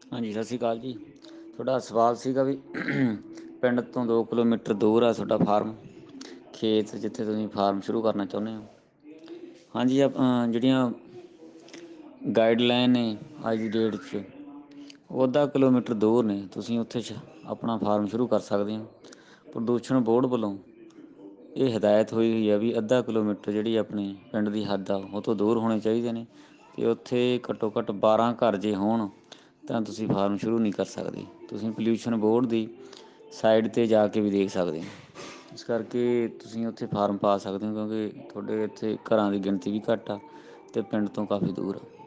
ਹਾਂਜੀ, ਸਤਿ ਸ਼੍ਰੀ ਅਕਾਲ ਜੀ। ਤੁਹਾਡਾ ਸਵਾਲ ਸੀਗਾ ਵੀ ਪਿੰਡ ਤੋਂ 2 ਕਿਲੋਮੀਟਰ ਦੂਰ ਆ ਤੁਹਾਡਾ ਫਾਰਮ, ਖੇਤ ਜਿੱਥੇ ਤੁਸੀਂ ਫਾਰਮ ਸ਼ੁਰੂ ਕਰਨਾ ਚਾਹੁੰਦੇ ਹੋ। ਹਾਂਜੀ, ਜਿਹੜੀਆਂ ਗਾਈਡਲਾਈਨ ਨੇ ਅੱਜ ਦੀ ਡੇਟ 'ਚ ਉਹ ਅੱਧਾ ਕਿਲੋਮੀਟਰ ਦੂਰ ਨੇ, ਤੁਸੀਂ ਉੱਥੇ ਆਪਣਾ ਫਾਰਮ ਸ਼ੁਰੂ ਕਰ ਸਕਦੇ ਹੋ। ਪ੍ਰਦੂਸ਼ਣ ਬੋਰਡ ਵੱਲੋਂ ਇਹ ਹਦਾਇਤ ਹੋਈ ਆ ਵੀ ਅੱਧਾ ਕਿਲੋਮੀਟਰ ਜਿਹੜੀ ਆਪਣੀ ਪਿੰਡ ਦੀ ਹੱਦ ਆ ਉਹ ਤੋਂ ਦੂਰ ਹੋਣੇ ਚਾਹੀਦੇ ਨੇ, ਅਤੇ ਉੱਥੇ ਘੱਟੋ ਘੱਟ 12 ਘਰ ਜੇ ਹੋਣ ਤਾਂ ਤੁਸੀਂ ਫਾਰਮ ਸ਼ੁਰੂ ਨਹੀਂ ਕਰ ਸਕਦੇ। ਤੁਸੀਂ ਪੋਲਿਊਸ਼ਨ ਬੋਰਡ ਦੀ ਸਾਈਟ 'ਤੇ ਜਾ ਕੇ ਵੀ ਦੇਖ ਸਕਦੇ ਹੋ। ਇਸ ਕਰਕੇ ਤੁਸੀਂ ਉੱਥੇ ਫਾਰਮ ਪਾ ਸਕਦੇ ਹੋ, ਕਿਉਂਕਿ ਤੁਹਾਡੇ ਇੱਥੇ ਘਰਾਂ ਦੀ ਗਿਣਤੀ ਵੀ ਘੱਟ ਆ ਅਤੇ ਪਿੰਡ ਤੋਂ ਕਾਫੀ ਦੂਰ ਆ।